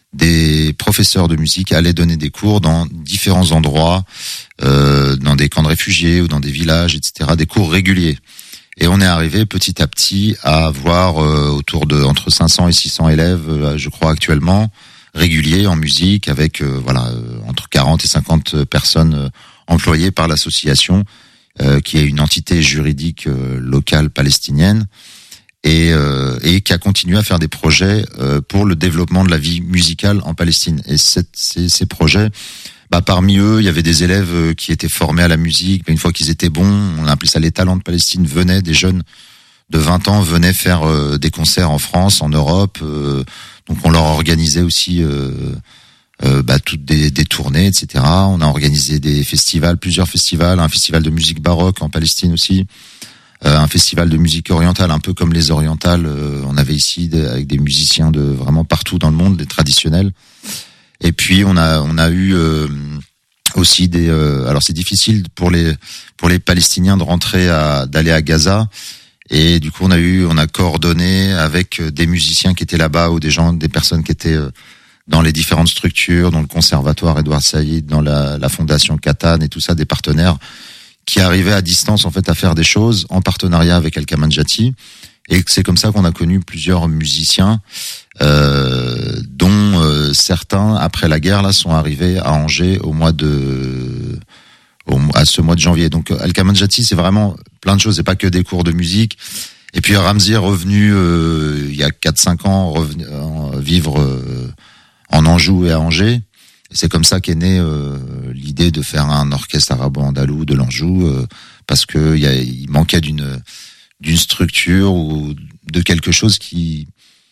des professeurs de musique allaient donner des cours dans différents endroits, dans des camps de réfugiés ou dans des villages, etc., des cours réguliers. Et on est arrivé petit à petit à avoir autour de entre 500 et 600 élèves, je crois actuellement, réguliers en musique, avec entre 40 et 50 personnes employées par l'association, qui est une entité juridique locale palestinienne. Et qui a continué à faire des projets pour le développement de la vie musicale en Palestine. Et ces projets, parmi eux, il y avait des élèves qui étaient formés à la musique, mais une fois qu'ils étaient bons, on appelait ça les talents de Palestine, des jeunes de 20 ans venaient faire des concerts en France, en Europe, donc on leur organisait aussi toutes des tournées, etc. On a organisé des festivals, plusieurs festivals, un festival de musique baroque en Palestine aussi, un festival de musique orientale, un peu comme les orientales, on avait ici avec des musiciens de vraiment partout dans le monde, des traditionnels. Et puis on a eu aussi des alors c'est difficile pour les Palestiniens de rentrer d'aller à Gaza, et du coup on a coordonné avec des musiciens qui étaient là-bas ou des personnes qui étaient dans les différentes structures, dans le conservatoire Edouard Saïd, dans la fondation Katan et tout ça, des partenaires qui arrivaient à distance en fait à faire des choses en partenariat avec Al-Kaman Jati. Et c'est comme ça qu'on a connu plusieurs musiciens, dont certains après la guerre là sont arrivés à Angers à ce mois de janvier. Donc Al-Kaman Jati, c'est vraiment plein de choses, c'est pas que des cours de musique. Et puis Ramzi est revenu il y a 4-5 ans vivre en Anjou et à Angers. Et c'est comme ça qu'est née l'idée de faire un orchestre arabo-andalou de l'Anjou, parce que il manquait d'une structure ou de quelque chose qui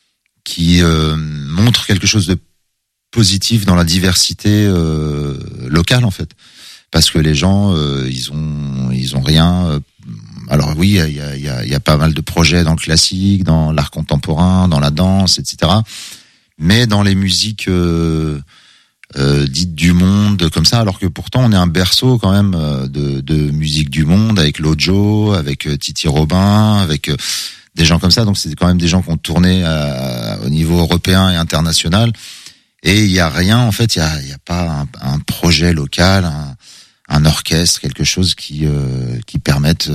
montre quelque chose de positif dans la diversité locale en fait, parce que les gens ils ont rien. Alors oui, il y a pas mal de projets dans le classique, dans l'art contemporain, dans la danse, etc. Mais dans les musiques dites du monde comme ça, alors que pourtant on est un berceau quand même de musique du monde, avec Lojo, avec Titi Robin, avec des gens comme ça. Donc c'est quand même des gens qui ont tourné au niveau européen et international. Et il y a rien en fait, il y a pas un projet local, un orchestre, quelque chose qui permette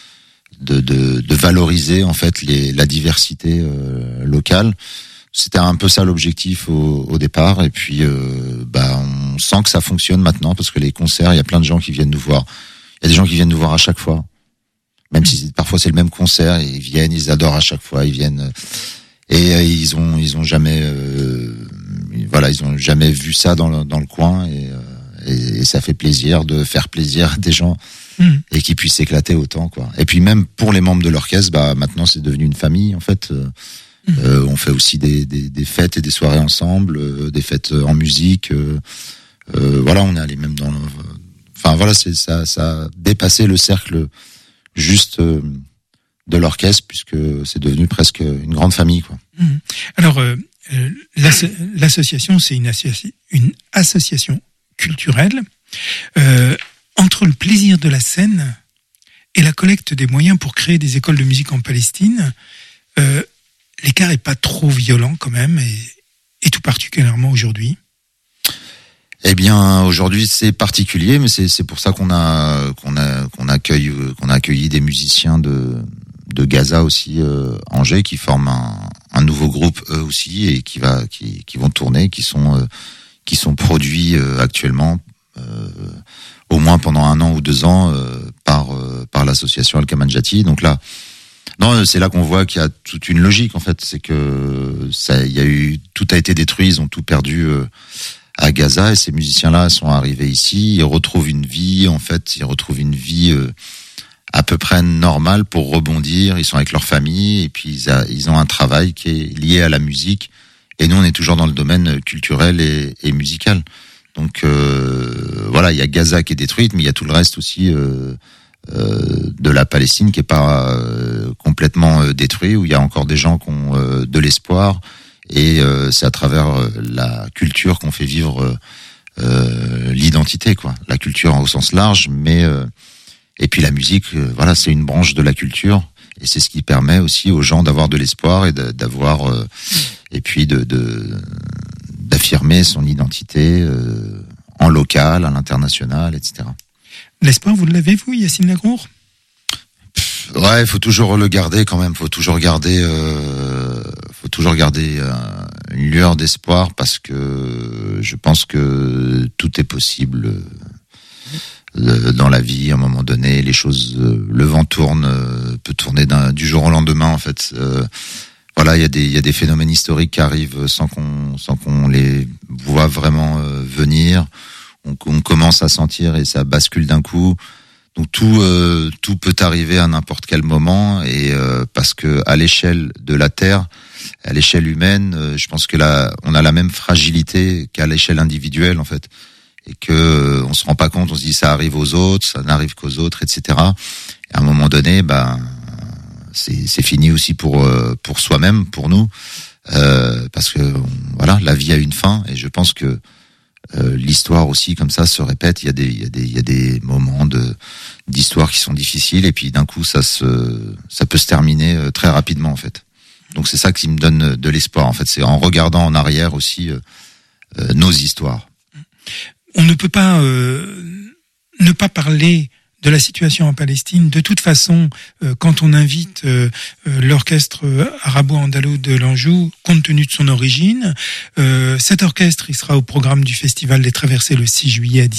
de valoriser en fait la diversité locale. C'était un peu ça l'objectif au départ, et puis on sent que ça fonctionne maintenant, parce que les concerts, il y a plein de gens qui viennent nous voir. Il y a des gens qui viennent nous voir à chaque fois, même si parfois c'est le même concert, ils viennent, ils adorent à chaque fois, ils viennent et ils ont jamais ils ont jamais vu ça dans le coin, et ça fait plaisir de faire plaisir à des gens et qu'ils puissent s'éclater autant quoi. Et puis même pour les membres de l'orchestre, maintenant c'est devenu une famille en fait. On fait aussi des fêtes et des soirées ensemble, des fêtes en musique. On est allé même dans ça a dépassé le cercle juste de l'orchestre, puisque c'est devenu presque une grande famille quoi. Alors l'association, c'est une association culturelle. Entre le plaisir de la scène et la collecte des moyens pour créer des écoles de musique en Palestine, l'écart est pas trop violent quand même, et tout particulièrement aujourd'hui. Eh bien, aujourd'hui c'est particulier, mais c'est pour ça qu'on a accueilli des musiciens de Gaza aussi, Angers, qui forment un nouveau groupe eux aussi, et qui vont tourner, qui sont produits actuellement au moins pendant 1 an ou 2 ans par l'association Al-Kaman Jati. Donc là, non, c'est là qu'on voit qu'il y a toute une logique en fait, c'est que tout a été détruit, ils ont tout perdu à Gaza, et ces musiciens-là sont arrivés ici, ils retrouvent une vie à peu près normale pour rebondir, ils sont avec leur famille, et puis ils ont un travail qui est lié à la musique, et nous on est toujours dans le domaine culturel et musical. Donc il y a Gaza qui est détruite, mais il y a tout le reste aussi de la Palestine qui est pas complètement détruit, où il y a encore des gens qui ont de l'espoir, et c'est à travers la culture qu'on fait vivre l'identité quoi, la culture au sens large, mais et puis la musique, c'est une branche de la culture, et c'est ce qui permet aussi aux gens d'avoir de l'espoir et d'avoir et puis d'affirmer son identité en local, à l'international, etc. L'espoir, vous l'avez, vous, Yacine Lagrour? Ouais, il faut toujours le garder quand même. Faut toujours garder une lueur d'espoir, parce que je pense que tout est possible dans la vie. À un moment donné, les choses, le vent tourne, peut tourner du jour au lendemain. En fait, voilà, il y a des phénomènes historiques qui arrivent sans qu'on les voit vraiment venir. On commence à sentir et ça bascule d'un coup. Donc tout peut arriver à n'importe quel moment, et parce que à l'échelle de la Terre, à l'échelle humaine, je pense que là on a la même fragilité qu'à l'échelle individuelle, en fait, et que on se rend pas compte, on se dit ça arrive aux autres, ça n'arrive qu'aux autres, etc. Et à un moment donné, c'est fini aussi pour soi-même, pour nous, parce que voilà, la vie a une fin, et je pense que l'histoire aussi comme ça se répète. Il y a des moments d'histoire qui sont difficiles, et puis d'un coup ça peut se terminer très rapidement, en fait. Donc c'est ça qui me donne de l'espoir, en fait. C'est en regardant en arrière aussi nos histoires. On ne peut pas ne pas parler de la situation en Palestine. De toute façon, quand on invite l'orchestre arabo-andalou de l'Anjou, compte tenu de son origine, cet orchestre, il sera au programme du Festival des Traversées le 6 juillet à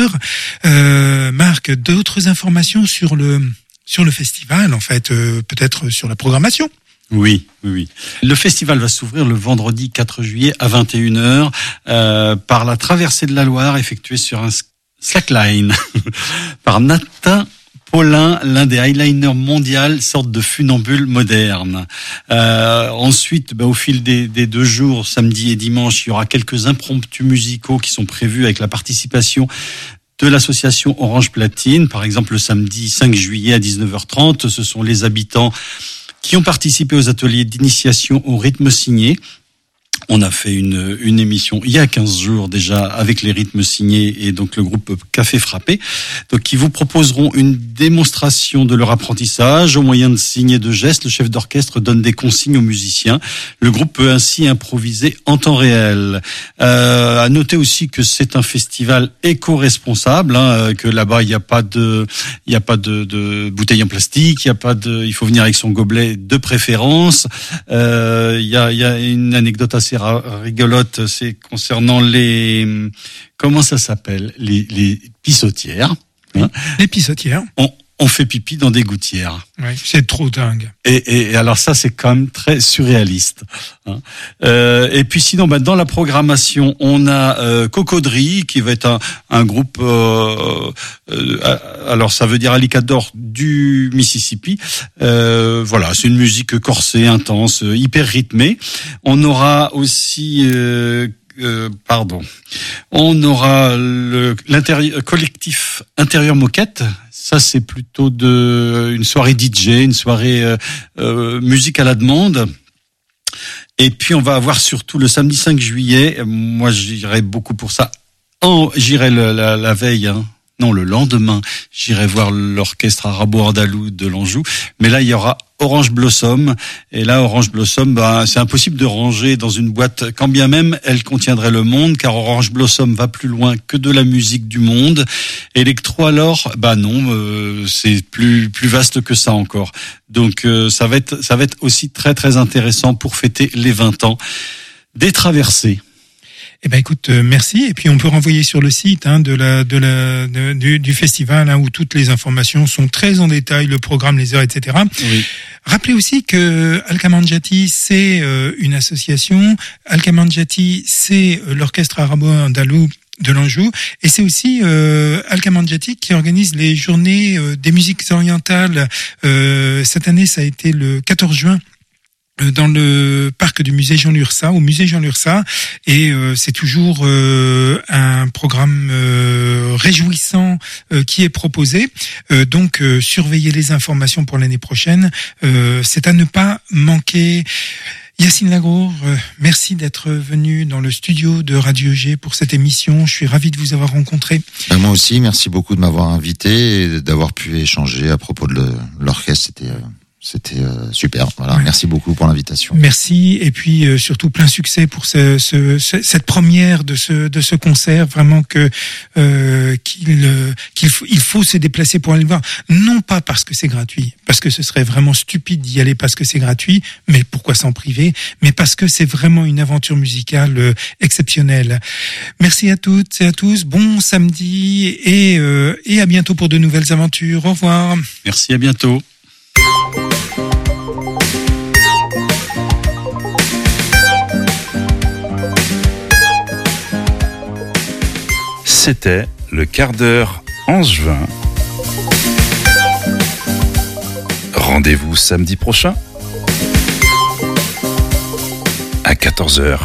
17h. Marc, d'autres informations sur le festival, en fait, peut-être sur la programmation? Oui. Le festival va s'ouvrir le vendredi 4 juillet à 21h par la traversée de la Loire effectuée sur un slackline par Nathan Paulin, l'un des highliners mondiaux, sorte de funambule moderne. Ensuite, au fil des 2 jours, samedi et dimanche, il y aura quelques impromptus musicaux qui sont prévus avec la participation de l'association Orange Platine. Par exemple, le samedi 5 juillet à 19h30, ce sont les habitants qui ont participé aux ateliers d'initiation au rythme signé. On a fait une émission il y a 15 jours déjà avec les rythmes signés et donc le groupe Café Frappé, donc qui vous proposeront une démonstration de leur apprentissage au moyen de signes et de gestes. Le chef d'orchestre donne des consignes aux musiciens. Le groupe peut ainsi improviser en temps réel. À noter aussi que c'est un festival éco-responsable, que là-bas il n'y a pas de bouteilles en plastique, il faut venir avec son gobelet de préférence. Il y a une anecdote assez rigolote, c'est concernant comment ça s'appelle, les pissotières. Hein. Les pissotières. On fait pipi dans des gouttières. Ouais, c'est trop dingue. Et alors ça, c'est quand même très surréaliste. Hein. Et puis sinon, dans la programmation, on a Cocodrie, qui va être un groupe. Alors ça veut dire Alicador du Mississippi. Voilà, c'est une musique corsée, intense, hyper rythmée. On aura aussi. On aura l'intérieur collectif Intérieur Moquette. Ça, c'est plutôt une soirée DJ, une soirée musique à la demande. Et puis, on va avoir surtout le samedi 5 juillet. Moi, j'irai beaucoup pour ça. J'irai la veille, non, le lendemain, j'irai voir l'orchestre arabo-andalou de l'Anjou. Mais là, il y aura Orange Blossom. Et là, Orange Blossom, c'est impossible de ranger dans une boîte, quand bien même elle contiendrait le monde, car Orange Blossom va plus loin que de la musique du monde. Électro, alors, non, c'est plus vaste que ça encore. Donc, ça va être aussi très, très intéressant pour fêter les 20 ans des Traversées. Eh ben écoute, merci. Et puis on peut renvoyer sur le site du festival, où toutes les informations sont très en détail, le programme, les heures, etc. Oui. Rappelez aussi que Al-Kamanjati, c'est une association. Al-Kamanjati, c'est l'orchestre arabo-andalou de l'Anjou, et c'est aussi Al-Kamanjati qui organise les journées des musiques orientales. Cette année, ça a été le 14 juin. Dans le parc du musée Jean Lursa, au musée Jean Lursa, et c'est toujours un programme réjouissant qui est proposé. Donc surveillez les informations pour l'année prochaine. C'est à ne pas manquer. Yacine Lagrour, merci d'être venu dans le studio de Radio G pour cette émission. Je suis ravi de vous avoir rencontré. Moi aussi, merci beaucoup de m'avoir invité et d'avoir pu échanger à propos de l'orchestre. C'était super. Voilà, Ouais. merci beaucoup pour l'invitation. Merci, et puis surtout plein succès pour cette première de ce concert. Vraiment que il faut se déplacer pour aller le voir. Non pas parce que c'est gratuit, parce que ce serait vraiment stupide d'y aller parce que c'est gratuit, mais pourquoi s'en priver, mais parce que c'est vraiment une aventure musicale exceptionnelle. Merci à toutes et à tous. Bon samedi et à bientôt pour de nouvelles aventures. Au revoir. Merci, à bientôt. C'était le quart d'heure angevin. Rendez-vous samedi prochain à 14h.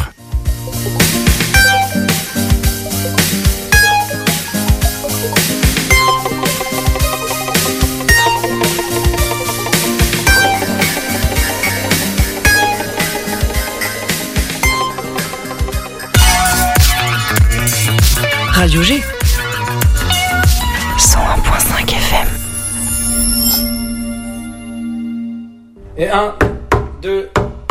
Radio G 101.5 FM. Et 1, 2...